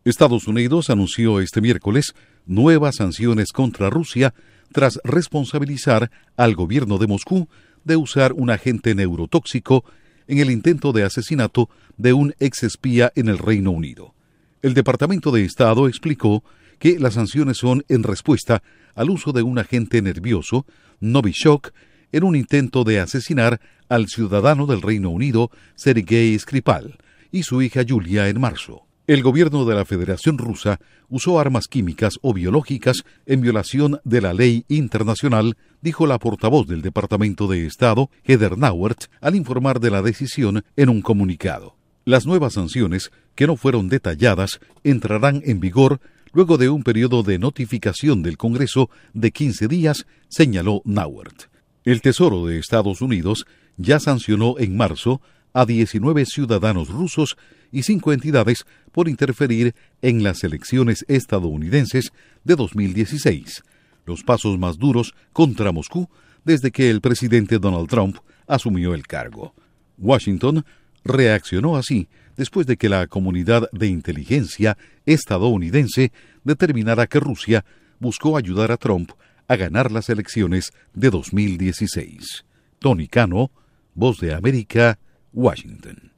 Estados Unidos anunció este miércoles nuevas sanciones contra Rusia tras responsabilizar al gobierno de Moscú de usar un agente neurotóxico en el intento de asesinato de un exespía en el Reino Unido. El Departamento de Estado explicó que las sanciones son en respuesta al uso de un agente nervioso, Novichok, en un intento de asesinar al ciudadano del Reino Unido, Sergei Skripal, y su hija Yulia en marzo. El gobierno de la Federación Rusa usó armas químicas o biológicas en violación de la ley internacional, dijo la portavoz del Departamento de Estado, Heather Nauert, al informar de la decisión en un comunicado. Las nuevas sanciones, que no fueron detalladas, entrarán en vigor luego de un periodo de notificación del Congreso de 15 días, señaló Nauert. El Tesoro de Estados Unidos ya sancionó en marzo a 19 ciudadanos rusos y 5 entidades por interferir en las elecciones estadounidenses de 2016, los pasos más duros contra Moscú desde que el presidente Donald Trump asumió el cargo. Washington reaccionó así después de que la comunidad de inteligencia estadounidense determinara que Rusia buscó ayudar a Trump a ganar las elecciones de 2016. Tony Cano, Voz de América, Washington.